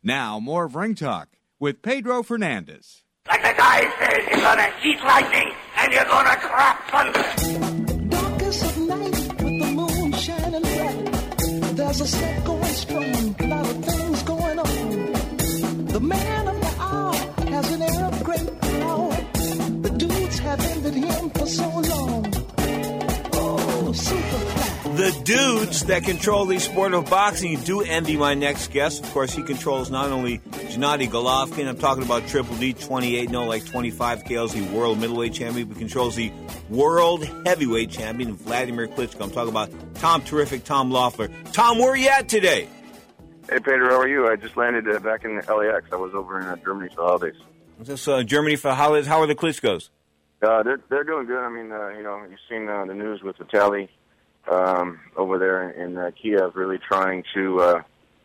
Now, more of Ring Talk with Pedro Fernandez. Like the guy says, you're gonna eat lightning and you're gonna crap thunder. Darkest of night with the moon shining bright. There's a set going strong, a lot of things going on. The man of the hour has an air of great power. The dudes have envied him for so long. Oh, Superfly. The dudes that control the sport of boxing do envy my next guest. Of course, he controls not only Gennady Golovkin, I'm talking about Triple D, 28-0, like 25 KOs, the world middleweight champion, but controls the world heavyweight champion, Vladimir Klitschko. I'm talking about Terrific Tom Loeffler. Tom, where are you at today? Hey, Pedro, how are you? I just landed back in LAX. I was over in Germany for the holidays. Is this Germany for the holidays? How are the Klitschkos? They're doing good. I mean, you've seen the news with Vitaly over there in Kiev, really trying to,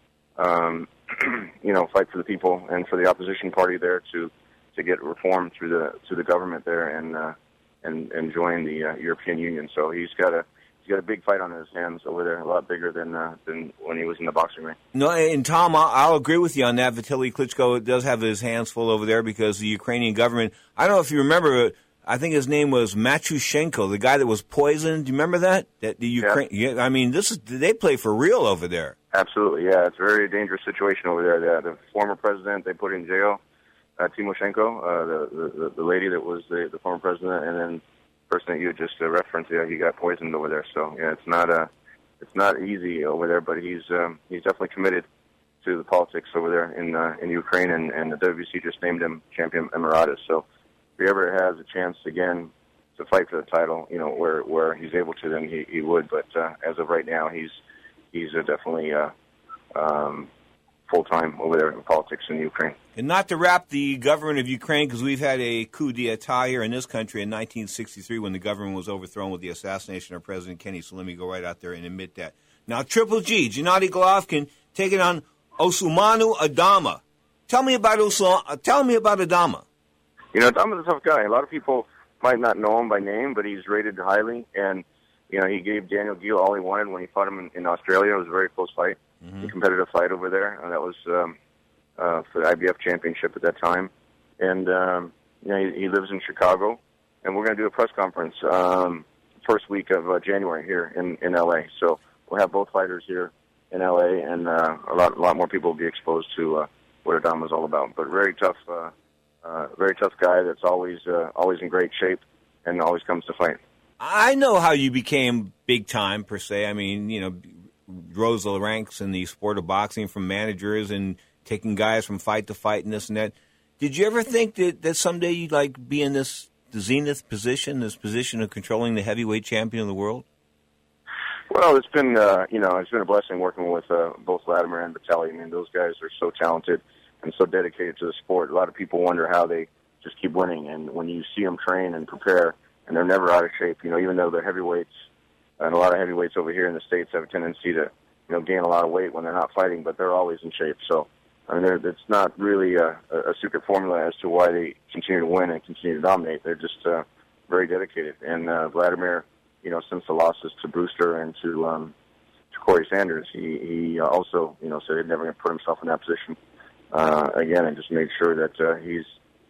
fight for the people and for the opposition party there to get reform through the government there and join the European Union. So he's got a big fight on his hands over there, a lot bigger than when he was in the boxing ring. No, and Tom, I'll agree with you on that. Vitaly Klitschko does have his hands full over there because the Ukrainian government, I don't know if you remember, I think his name was Matyushenko, the guy that was poisoned. Do you remember that? That the Ukraine. Yeah, I mean, they play for real over there. Absolutely, yeah. It's a very dangerous situation over there. The former president they put in jail, Timoshenko, the lady that was the former president, and then the person that you just referenced, he got poisoned over there. So yeah, it's not easy over there, but he's definitely committed to the politics over there in Ukraine, and the WBC just named him champion emeritus. So if he ever has a chance again to fight for the title, where he's able to, then he would. But as of right now, he's definitely full-time over there in politics in Ukraine. And not to wrap the government of Ukraine, because we've had a coup d'etat here in this country in 1963 when the government was overthrown with the assassination of President Kennedy. So let me go right out there and admit that. Now, Triple G, Gennady Golovkin, taking on Usmanu Adama. Tell me about Adama. Adama's a tough guy. A lot of people might not know him by name, but he's rated highly. And, he gave Daniel Geale all he wanted when he fought him in Australia. It was a very close fight, a competitive fight over there. And that was for the IBF championship at that time. And, he lives in Chicago. And we're going to do a press conference first week of January here in L.A. So we'll have both fighters here in L.A. and a lot more people will be exposed to what Adama's all about. But very tough guy that's always in great shape and always comes to fight. I know how you became big time, per se. I mean, rose the ranks in the sport of boxing from managers and taking guys from fight to fight and this and that. Did you ever think that someday you'd be in the zenith position, this position of controlling the heavyweight champion of the world? Well, it's been it's been a blessing working with both Vladimir and Vitaly. I mean, those guys are so talented and so dedicated to the sport. A lot of people wonder how they just keep winning. And when you see them train and prepare, and they're never out of shape, even though they're heavyweights, and a lot of heavyweights over here in the States have a tendency to, gain a lot of weight when they're not fighting, but they're always in shape. So, it's not really a secret formula as to why they continue to win and continue to dominate. They're just very dedicated. And Vladimir, since the losses to Brewster and to Corey Sanders, he also, said he'd never going to put himself in that position again, and just made sure that he's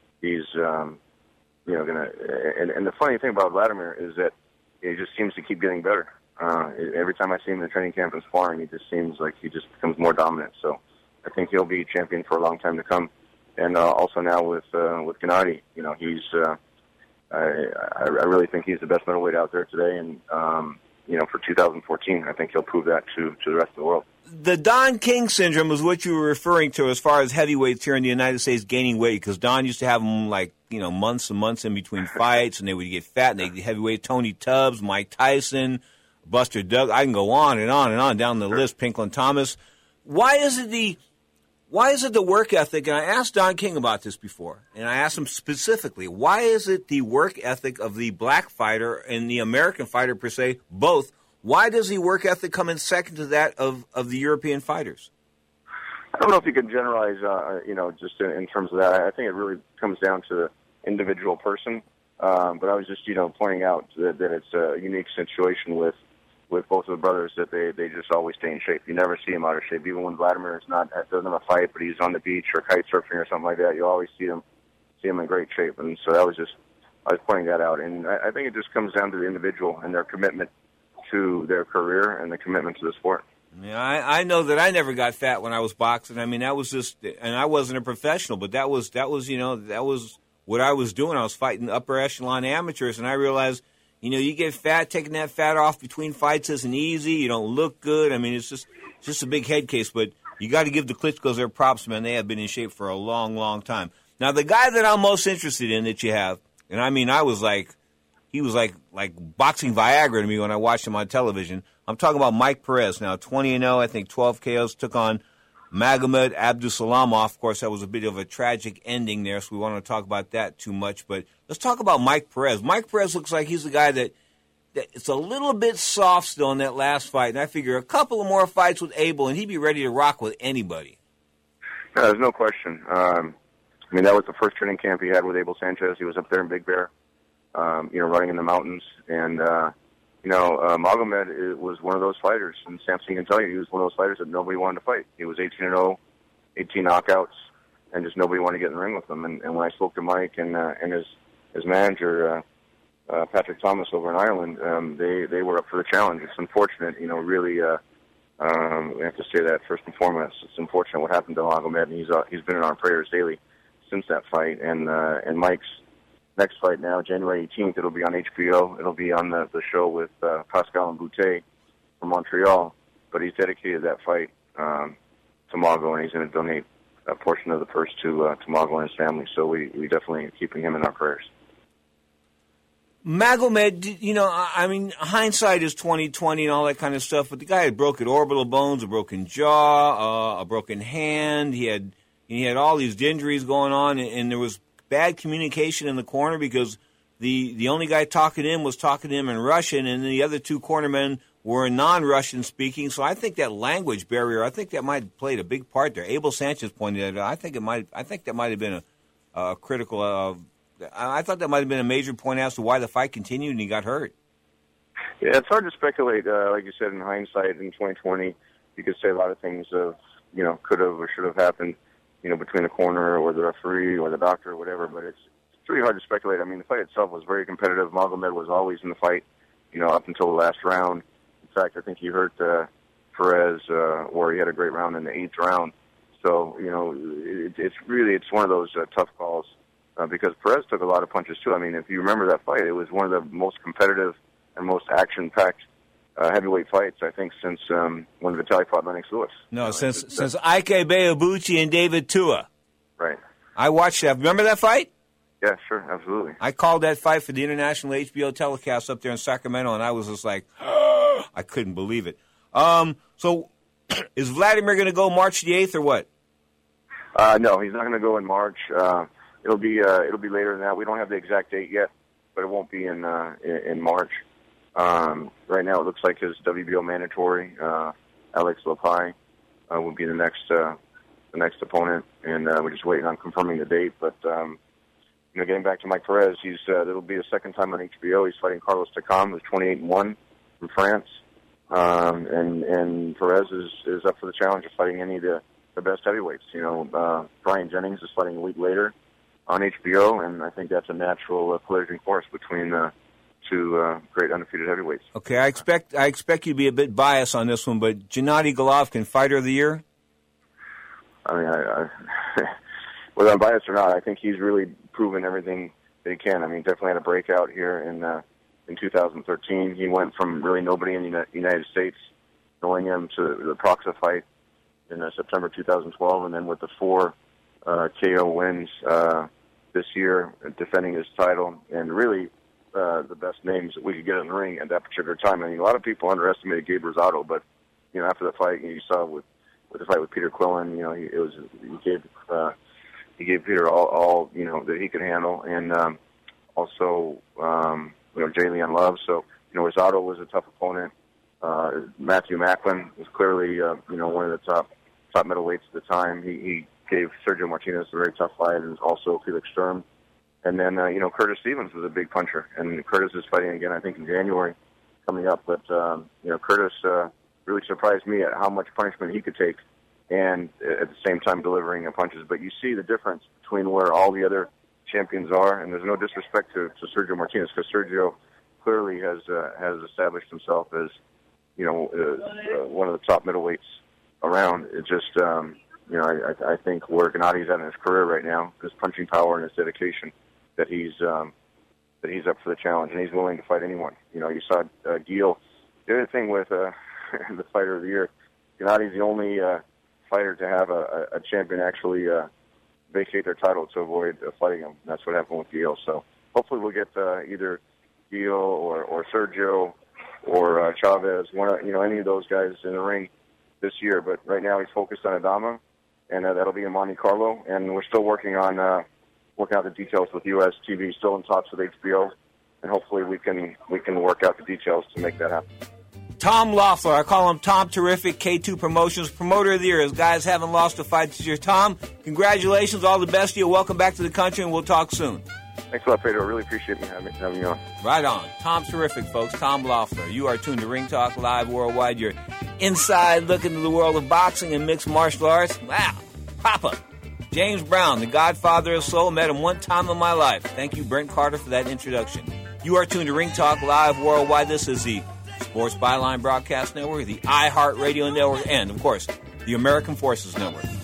gonna. And the funny thing about Vladimir is that he just seems to keep getting better. Every time I see him in the training camp and sparring, he just seems like he just becomes more dominant. So I think he'll be champion for a long time to come. And also now with Gennady, he's. I really think he's the best middleweight out there today, and for 2014, I think he'll prove that to the rest of the world. The Don King syndrome is what you were referring to as far as heavyweights here in the United States gaining weight, because Don used to have them months and months in between fights, and they would get fat, and they get heavyweight. Tony Tubbs, Mike Tyson, Buster Douglas. I can go on and on and on down the list. Pinklon Thomas. Why is it the work ethic? And I asked Don King about this before, and I asked him specifically, why is it the work ethic of the black fighter and the American fighter per se, both? Why does the work ethic come in second to that of the European fighters? I don't know if you can generalize, just in terms of that. I think it really comes down to the individual person. But I was just, pointing out that it's a unique situation with with both of the brothers that they just always stay in shape. You never see them out of shape. Even when Vladimir is doesn't have a fight, but he's on the beach or kite surfing or something like that, you always see him in great shape. And so I was pointing that out. And I think it just comes down to the individual and their commitment to their career and the commitment to the sport. Yeah, I know that I never got fat when I was boxing. I mean, that was just, and I wasn't a professional, but that was what I was doing. I was fighting upper echelon amateurs, and I realized, you get fat, taking that fat off between fights isn't easy. You don't look good. I mean, it's just a big head case, but you got to give the Klitschko's their props, man. They have been in shape for a long, long time. Now, the guy that I'm most interested in that you have, and I mean, he was like boxing Viagra to me when I watched him on television. I'm talking about Mike Perez. Now, 20-0, I think 12 KOs, took on Magomed Abdusalamov. Of course, that was a bit of a tragic ending there, so we want to talk about that too much. But let's talk about Mike Perez. Mike Perez looks like he's the guy that it's a little bit soft still in that last fight, and I figure a couple of more fights with Abel, and he'd be ready to rock with anybody. No, there's no question. I mean, that was the first training camp he had with Abel Sanchez. He was up there in Big Bear, running in the mountains, and Magomed was one of those fighters, and Samson can tell you, he was one of those fighters that nobody wanted to fight. He was 18-0, 18 knockouts, and just nobody wanted to get in the ring with him. And when I spoke to Mike and his manager, Patrick Thomas over in Ireland, they were up for the challenge. It's unfortunate, really, we have to say that first and foremost. It's unfortunate what happened to Magomed, and he's been in our prayers daily since that fight. And Mike's next fight now, January 18th, it'll be on HBO. It'll be on the show with Pascal and Boutte from Montreal. But he's dedicated that fight to Mago, and he's going to donate a portion of the purse to Mago and his family. So we definitely are keeping him in our prayers. Magomed, I mean, hindsight is 20/20 and all that kind of stuff. But the guy had broken orbital bones, a broken jaw, a broken hand. He had all these injuries going on, and there was bad communication in the corner because the only guy talking to him was talking to him in Russian, and the other two cornermen were non-Russian speaking. So I think that language barrier, I think that might have played a big part there. Abel Sanchez pointed that out. I think that might have been a critical. I thought that might have been a major point as to why the fight continued and he got hurt. Yeah, it's hard to speculate. Like you said, in hindsight, in 2020, you could say a lot of things could have or should have happened, between the corner or the referee or the doctor or whatever. But it's really hard to speculate. I mean, the fight itself was very competitive. Magomed was always in the fight, up until the last round. In fact, I think he hurt Perez, or he had a great round in the 8th round. So, it's one of those tough calls. Because Perez took a lot of punches, too. I mean, if you remember that fight, it was one of the most competitive and most action-packed heavyweight fights, I think, since when Vitaly fought Lennox Lewis. No, since Ike Beabuchi and David Tua. Right. I watched that. Remember that fight? Yeah, sure, absolutely. I called that fight for the international HBO telecast up there in Sacramento, and I was just like, I couldn't believe it. So, is Vladimir going to go March the 8th or what? No, he's not going to go in March. It'll be later than that. We don't have the exact date yet, but it won't be in March. Right now, it looks like his WBO mandatory, Alex Lopai, will be the next opponent, and we're just waiting on confirming the date. But getting back to Mike Perez, it'll be the second time on HBO. He's fighting Carlos Takam, who's 28-1 from France, and Perez is up for the challenge of fighting any of the best heavyweights. Brian Jennings is fighting a week later on HBO, and I think that's a natural collision course between two great undefeated heavyweights. Okay, I expect you to be a bit biased on this one, but Gennady Golovkin, Fighter of the Year? I mean, whether I'm biased or not, I think he's really proven everything that he can. I mean, definitely had a breakout here in 2013. He went from really nobody in the United States knowing him to the Proxa fight in September 2012, and then with the 4 KO wins this year, defending his title, and really the best names that we could get in the ring at that particular time. I mean, a lot of people underestimated Gabe Rosado, but after the fight, you saw with the fight with Peter Quillen, he gave Peter all that he could handle, and also Jay Leon Love. So Rosado was a tough opponent. Matthew Macklin was clearly one of the top middleweights at the time. He gave Sergio Martinez a very tough fight, and also Felix Sturm. And then, Curtis Stevens was a big puncher. And Curtis is fighting again, I think, in January coming up. But Curtis really surprised me at how much punishment he could take, and at the same time delivering punches. But you see the difference between where all the other champions are, and there's no disrespect to Sergio Martinez, because Sergio clearly has established himself as one of the top middleweights around. It just I think where Gennady's at in his career right now, his punching power and his dedication, that he's up for the challenge, and he's willing to fight anyone. You saw Gil. The other thing with the fighter of the year, Gennady's the only fighter to have a champion actually vacate their title to avoid fighting him. That's what happened with Gil. So hopefully we'll get either Gil or Sergio or Chavez, any of those guys in the ring this year. But right now he's focused on Adama, and that'll be in Monte Carlo. And we're still working out the details with US TV, still in talks with HBO, and hopefully we can work out the details to make that happen. Tom Loeffler, I call him Tom Terrific, K2 Promotions, Promoter of the Year. His guys haven't lost a fight this year. Tom, congratulations, all the best to you. Welcome back to the country, and we'll talk soon. Thanks a lot, Pedro. I really appreciate having you on. Right on. Tom Terrific, folks. Tom Loeffler. You are tuned to Ring Talk Live Worldwide. Your inside look into the world of boxing and mixed martial arts. Wow. Papa. James Brown, the godfather of soul. Met him one time in my life. Thank you, Brent Carter, for that introduction. You are tuned to Ring Talk Live Worldwide. This is the Sports Byline Broadcast Network, the iHeartRadio Network, and, of course, the American Forces Network.